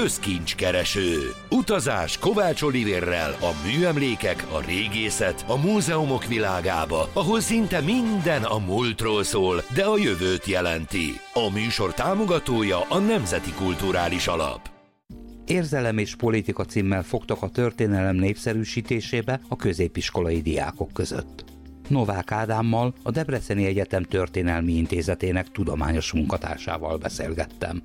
közkincskereső. Utazás Kovács Olivérrel a műemlékek, a régészet, a múzeumok világába, ahol szinte minden a múltról szól, de a jövőt jelenti. A műsor támogatója a Nemzeti Kulturális Alap. Érzelem és politika címmel fogtak a történelem népszerűsítésébe a középiskolai diákok között. Novák Ádámmal, a Debreceni Egyetem Történelmi Intézetének tudományos munkatársával beszélgettem.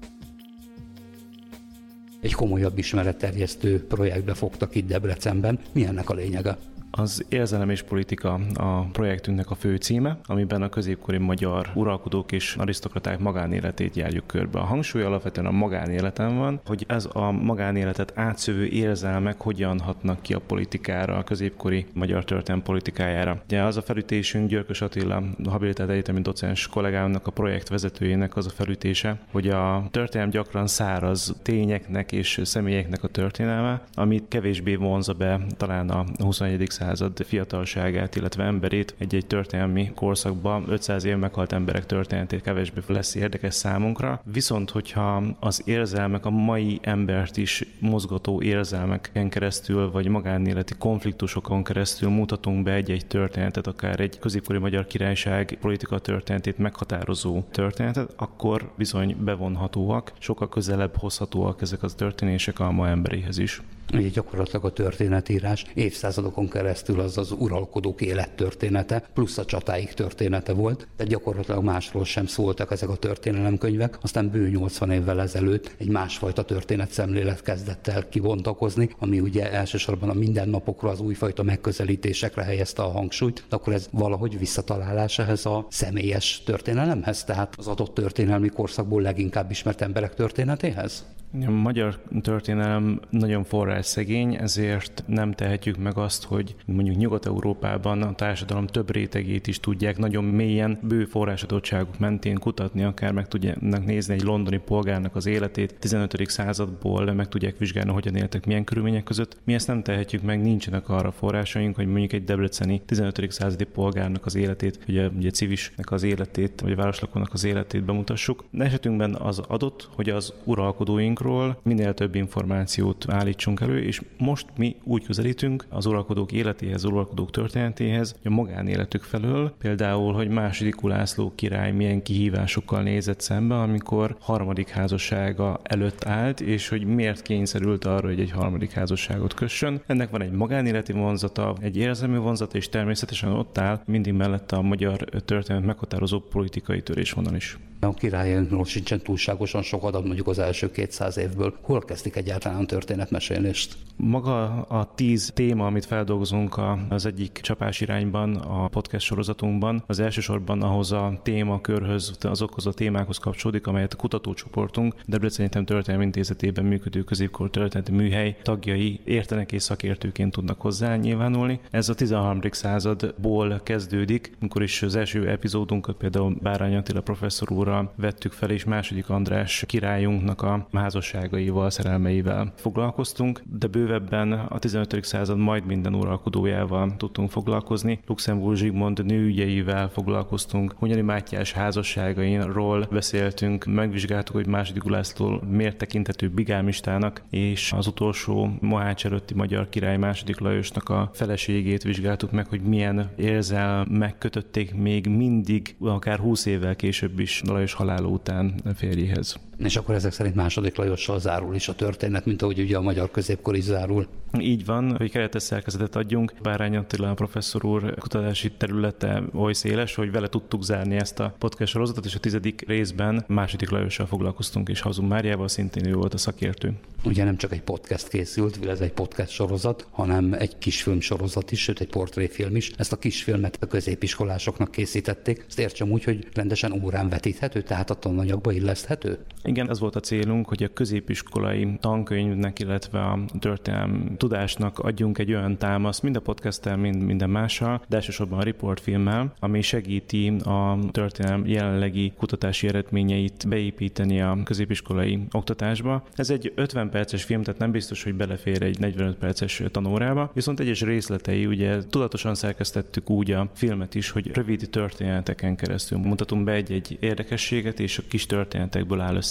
Egy komolyabb ismeretterjesztő projektbe fogtak itt Debrecenben. Mi ennek a lényege? Az Érzelem és politika a projektünknek a fő címe, amiben a középkori magyar uralkodók és arisztokraták magánéletét járjuk körbe. A hangsúly alapvetően a magánéleten van, hogy ez a magánéletet átszövő érzelmek hogyan hatnak ki a politikára, a középkori magyar történelem politikájára. Ugye az a felütésünk, Györkös Attila, a habilitált egyetemi docens kollégámnak, a projekt vezetőjének az a felütése, hogy a történelem gyakran száraz tényeknek és személyeknek a történelme, amit kevésbé vonza be talán a 21. század fiatalságát, illetve emberét egy történelmi korszakban 500 év meghalt emberek történetét kevésbé lesz érdekes számunkra. Viszont, hogyha az érzelmek a mai embert is mozgató érzelmeken keresztül, vagy magánéleti konfliktusokon keresztül mutatunk be egy történetet, akár egy középkori magyar királyság politika történetét meghatározó történetet, akkor bizony bevonhatóak, sokkal közelebb hozhatóak ezek a történések a ma emberéhez is. Ugye gyakorlatilag a történetírás évszázadokon keresztül az uralkodók élettörténete, plusz a csatáik története volt, de gyakorlatilag másról sem szóltak ezek a történelemkönyvek. Aztán bő 80 évvel ezelőtt egy másfajta történetszemlélet kezdett el kibontakozni, ami ugye elsősorban a mindennapokra, az újfajta megközelítésekre helyezte a hangsúlyt, de akkor ez valahogy visszatalálás ehhez a személyes történelemhez, tehát az adott történelmi korszakból leginkább ismert emberek történetéhez? A magyar történelem nagyon forrásszegény, ezért nem tehetjük meg azt, hogy mondjuk Nyugat-Európában a társadalom több rétegét is tudják nagyon mélyen, bő forrásadottságuk mentén kutatni, akár meg tudják nézni egy londoni polgárnak az életét 15. századból, meg tudják vizsgálni, hogyan éltek, milyen körülmények között. Mi ezt nem tehetjük meg, nincsenek arra forrásaink, hogy mondjuk egy debreceni 15. századi polgárnak az életét, ugye civisnek az életét, vagy a városlakónak az életét bemutassuk. De esetünkben az adott, hogy az uralkodóink minél több információt állítsunk elő, és most mi úgy közelítünk az uralkodók életéhez, az uralkodók történetéhez, a magánéletük felől, például, hogy II. Ulászló király milyen kihívásokkal nézett szembe, amikor harmadik házassága előtt állt, és hogy miért kényszerült arra, hogy egy harmadik házasságot kössön. Ennek van egy magánéleti vonzata, egy érzelmi vonzata, és természetesen ott áll mindig mellette a magyar történet meghatározó politikai törésvonal is. A királyunkról sincsen túlságosan sok adat mondjuk az első 200 évből. Hol kezdik egyáltalán történetmesélést? Maga a 10 téma, amit feldolgozunk az egyik csapás irányban, a podcast sorozatunkban, az elsősorban ahhoz a témakörhöz, azokhoz a témákhoz kapcsolódik, amelyet a kutatócsoportunk Debreceni Egyetem Történelmi Intézetében működő középkor történeti műhely tagjai értenek és szakértőként tudnak hozzá nyilvánulni. Ez a 13. századból kezdődik, amikor is az első epizódunkat például Bárány Attila professzor úrral vettük fel, és II. András királyunknak a házasságaival, szerelmeivel foglalkoztunk, de bővebben a 15. század majd minden uralkodójával tudtunk foglalkozni. Luxemburg Zsigmond nőügyeivel foglalkoztunk, Hunyadi Mátyás házasságainról beszéltünk, megvizsgáltuk, hogy II. Ulászló miért tekinthető bigámistának, és az utolsó Mohács előtti magyar király II. Lajosnak a feleségét vizsgáltuk meg, hogy milyen érzelmek kötötték még mindig, akár 20 évvel később is Lajos halála után férjéhez. És akkor ezek szerint II. Lajossal zárul is a történet, mint ahogy ugye a magyar középkor is zárul. Így van, hogy keretes szerkezetet adjunk. Bárány Attila professzor úr kutatási területe oly széles, hogy vele tudtuk zárni ezt a podcast sorozatot, és a 10. részben II. Lajossal foglalkoztunk, és Hazum Máriával, szintén ő volt a szakértő. Ugye nem csak egy podcast készült, ez egy podcast sorozat, hanem egy kisfilm sorozat is, sőt egy portréfilm is. Ezt a kisfilmet a középiskolásoknak készítették. Ezt értsem úgy, hogy rendesen órán vetíthető, tehát a tananyagba illeszthető? Igen, ez volt a célunk, hogy a középiskolai tankönyvnek, illetve a történelmi tudásnak adjunk egy olyan támaszt, mind a podcasttel, mind minden mással, de elsősorban a riportfilmmel, ami segíti a történelem jelenlegi kutatási eredményeit beépíteni a középiskolai oktatásba. Ez egy 50 perces film, tehát nem biztos, hogy belefér egy 45 perces tanórába, viszont egyes részletei, ugye tudatosan szerkesztettük úgy a filmet is, hogy rövid történeteken keresztül mutatunk be egy érdekességet, és a kis történetekből áll össze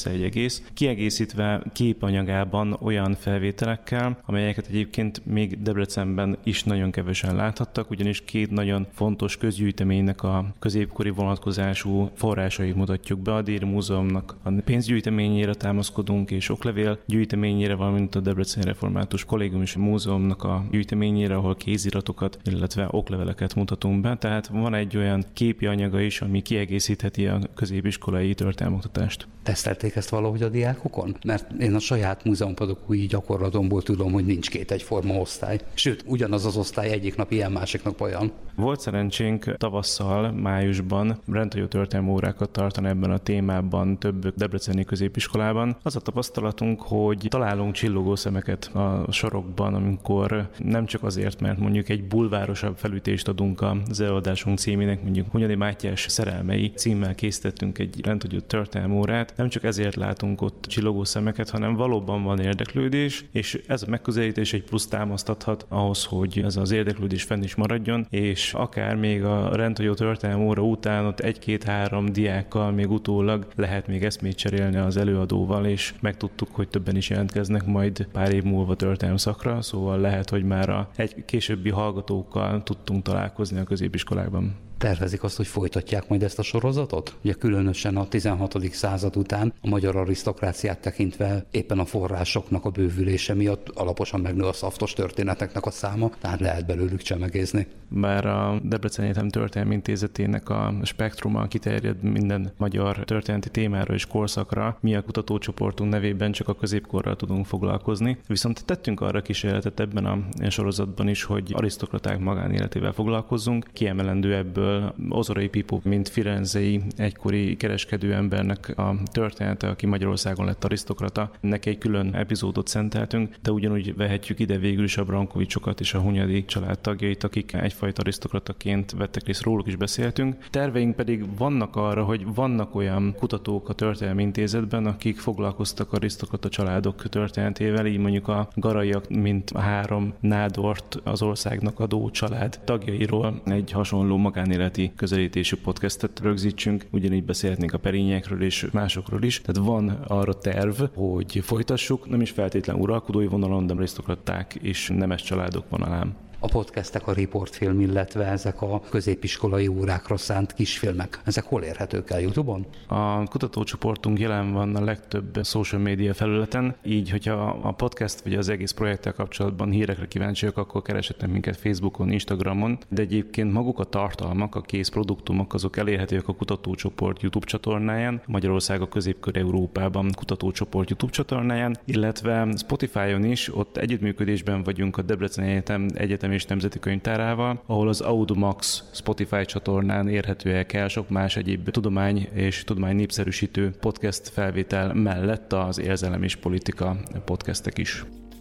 össze egy egész, kiegészítve képanyagában olyan felvételekkel, amelyeket egyébként még Debrecenben is nagyon kevesen láthattak, ugyanis két nagyon fontos közgyűjteménynek a középkori vonatkozású forrásait mutatjuk be. A Déri Múzeumnak a pénzgyűjteményére támaszkodunk, és oklevél gyűjteményére, valamint a Debreceni Református Kollégium és Múzeumnak a gyűjteményére, ahol kéziratokat, illetve okleveleket mutatunk be. Tehát van egy olyan képi anyaga is, ami kiegészítheti a középiskolai történelmoktatást. Tesztelték ezt valahogy a diákokon? Mert én a saját múzeumpedagógiai gyakorlatomból tudom, hogy nincs két egyforma osztály. Sőt, ugyanaz az osztály egyik nap ilyen, másik nap olyan. Volt szerencsénk tavasszal, májusban rendhagyó történelmi órákat tartani ebben a témában több debreceni középiskolában. Az a tapasztalatunk, hogy találunk csillogó szemeket a sorokban, amikor nem csak azért, mert mondjuk egy bulvárosabb felütést adunk az előadásunk címének, mondjuk Hunyadi Mátyás szerelmei címmel készítettünk egy rendhagyó történelmi órát, nem csak ezért látunk ott csillogó szemeket, hanem valóban van érdeklődés, és ez a megközelítés egy plusz támasztathat ahhoz, hogy ez az érdeklődés fenn is maradjon, és akár még a rendhagyó történelmi óra után ott 1-2-3 diákkal még utólag lehet még eszmét cserélni az előadóval, és megtudtuk, hogy többen is jelentkeznek majd pár év múlva történelmi szakra, szóval lehet, hogy már egy későbbi hallgatókkal tudtunk találkozni a középiskolákban. Tervezik azt, hogy folytatják majd ezt a sorozatot? Ugye különösen a 16. század után a magyar arisztokráciát tekintve éppen a forrásoknak a bővülése miatt alaposan megnő a szaftos történeteknek a száma, tehát lehet belőlük csemegézni. Bár a Debreceni Egyetem Történelmi Intézetének a spektruma kiterjed minden magyar történeti témára és korszakra, mi a kutatócsoportunk nevében csak a középkorral tudunk foglalkozni. Viszont tettünk arra kísérletet ebben a sorozatban is, hogy arisztokraták magánéletével foglalkozzunk. Kiemelendő ebből Ozorai Pipó, mint firenzei egykori kereskedő embernek a története, aki Magyarországon lett arisztokrata. Neki egy külön epizódot szenteltünk, de ugyanúgy vehetjük ide végül is a Brankovicsokat és a Hunyadi család tagjait, akik egyfajta arisztokrataként vettek részt, róluk is beszéltünk. Terveink pedig vannak arra, hogy vannak olyan kutatók a Történelmi Intézetben, akik foglalkoztak arisztokrata családok történetével, így mondjuk a Garaiak, mint 3 nádort az országnak adó család tagjairól egy hasonló magánéleti közelítésű podcastet rögzítsünk, ugyanígy beszélhetnénk a Perényekről és másokról is. Tehát van arra terv, hogy folytassuk, nem is feltétlenül uralkodói vonalon, de arisztokraták és nemes családok vonalán. A podcastek, a riportfilm, illetve ezek a középiskolai órákra szánt kisfilmek, ezek hol érhetők el YouTube-on? A kutatócsoportunk jelen van a legtöbb social media felületen, így hogyha a podcast vagy az egész projekttel kapcsolatban hírekre kíváncsiak, akkor kereshetnek minket Facebookon, Instagramon, de egyébként maguk a tartalmak, a kész produktumok, azok elérhetőek a kutatócsoport YouTube csatornáján, Magyarország a Közép-Európában kutatócsoport YouTube csatornáján, illetve Spotify-on is, ott együttműködésben vagyunk a Debreceni Egyetem és Nemzeti Könyvtárával, ahol az Audomax Spotify csatornán érhetőek el sok más egyéb tudomány és tudomány népszerűsítő podcast felvétel mellett az érzelem és politika podcastek is.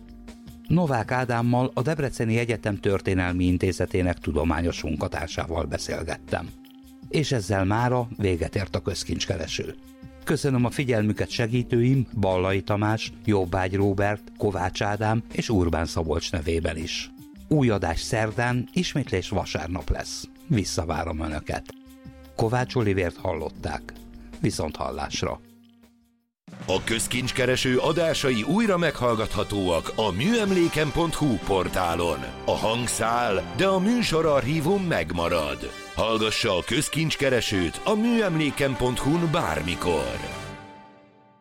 Novák Ádámmal, a Debreceni Egyetem Történelmi Intézetének tudományos munkatársával beszélgettem. És ezzel mára véget ért a közkincskereső. Köszönöm a figyelmüket segítőim, Ballai Tamás, Jobbágy Róbert, Kovács Ádám és Urbán Szabolcs nevében is. Új adás szerdán, ismétlés vasárnap lesz. Visszavárom Önöket. Kovács Olivért hallották. Viszonthallásra. A közkincskereső adásai újra meghallgathatóak a műemléken.hu portálon. A hang száll, de a műsorarchívum megmarad. Hallgassa a közkincskeresőt a műemléken.hu-n bármikor.